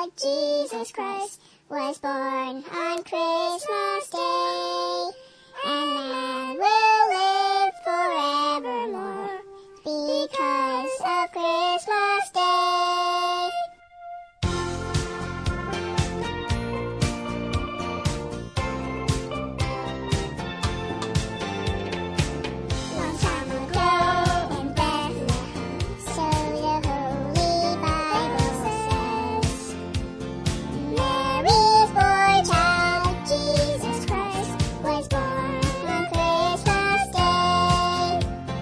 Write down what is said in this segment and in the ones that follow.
Lord Jesus Christ was born on Christmas Day, and man will live forevermore because of Christmas Day. Long time ago in Bethlehem, so the Holy Bible says, Mary's boy child, Jesus Christ, was born on Christmas Day.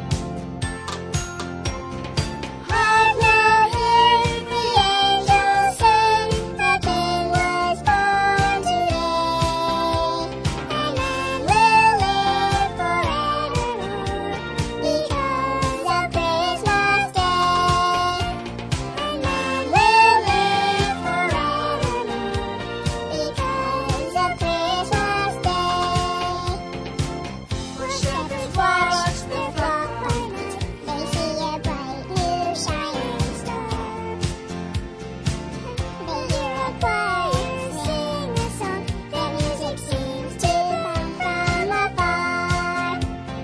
Hark now, hear the angels sing, a King was born today, and man will live forevermore because of Christmas Day. And man will live forevermore because of Christmas Day. For shepherds watch their flock by night, they see a bright new shining star. They hear a choir sing a song, their music seems to come from afar.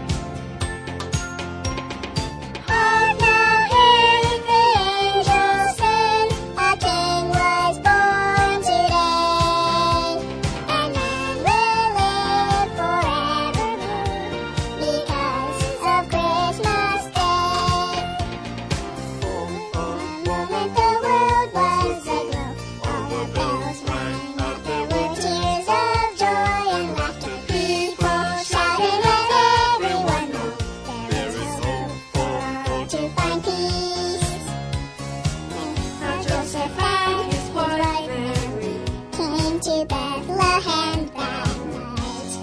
Hark now, hear the angels sing, a King was born today, and man will live forevermore because of Christmas Day. One moment the world was aglow, all the bells rang out, there were tears of joy and laughter. People shouted, let everyone know there is hope for all to find peace. Now Joseph and his wife Mary came to Bethlehem that night.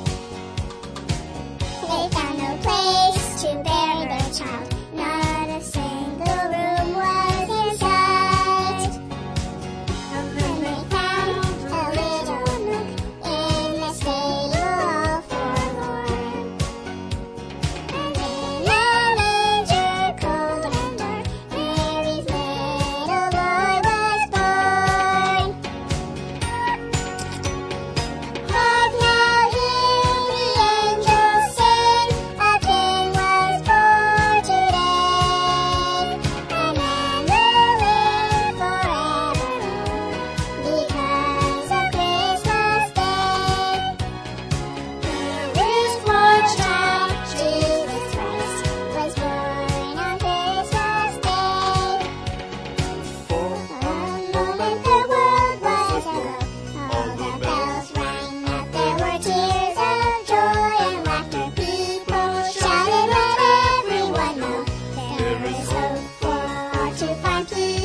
They found no place to bury their child, not a single room was in sight. And then they found a little nook in the stable all forlorn. And in a manger cold and dark, Mary's little boy was born. Hark now, hear the angels sing, a King was born today, and man will live forevermore because of Christmas Day. Mary's boy child, Jesus Christ, was born on Christmas Day. For a moment the world was aglow, all the bells rang out, there were tears of joy and laughter. People shouted, let everyone know there is hope for all to find peace.